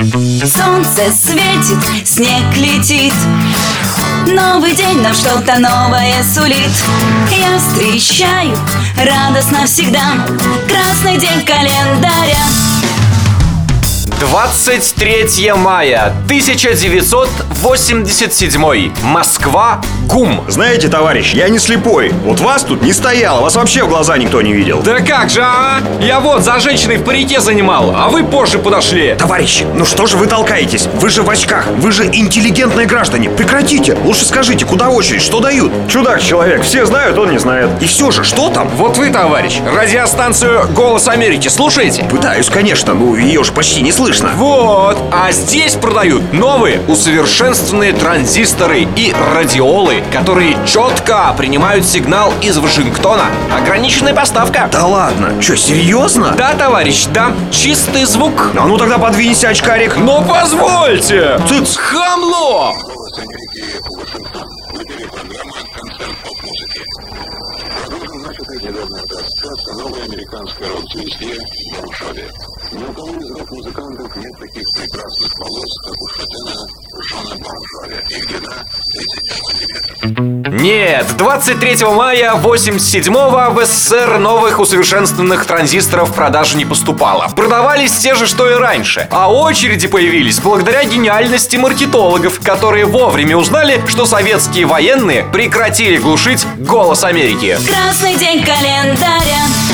Солнце светит, снег летит, новый день нам что-то новое сулит. Я встречаю радостно всегда красный день календаря. 23 мая 1987. Москва, ГУМ. Знаете, товарищ, я не слепой. Вот вас тут не стояло, вас вообще в глаза никто не видел. Да как же, а? Я вот за женщиной в парике занимал, а вы позже подошли. Товарищ, ну что же вы толкаетесь? Вы же в очках, вы же интеллигентные граждане. Прекратите, лучше скажите, куда очередь, что дают? Чудак-человек, все знают, он не знает. И все же, что там? Вот вы, товарищ, радиостанцию «Голос Америки» слушаете? Пытаюсь, конечно, ну ее же почти не слышно. Вот, а здесь продают новые усовершенствованные транзисторы и радиолы, которые четко принимают сигнал из Вашингтона. Ограниченная поставка. Да ладно, что, серьезно? Да, товарищ, да, чистый звук. А ну тогда подвинься, очкарик. Но позвольте! Цыц! Хамло! «Голос Америки» Вашингтон. В эфире программа «Концерт поп-музыки». Продолжим начатый недавно рассказ о новой американской рок-звезде Бон Джови. Ни у кого из рок-музыкантов нет таких прекрасных волос, как у шатена Джона Бон Джови. Их длина 35 сантиметров. Нет, 23 мая 87-го в СССР новых усовершенствованных транзисторов в продажу не поступало. Продавались те же, что и раньше. А очереди появились благодаря гениальности маркетологов, которые вовремя узнали, что советские военные прекратили глушить «Голос Америки». Красный день календаря.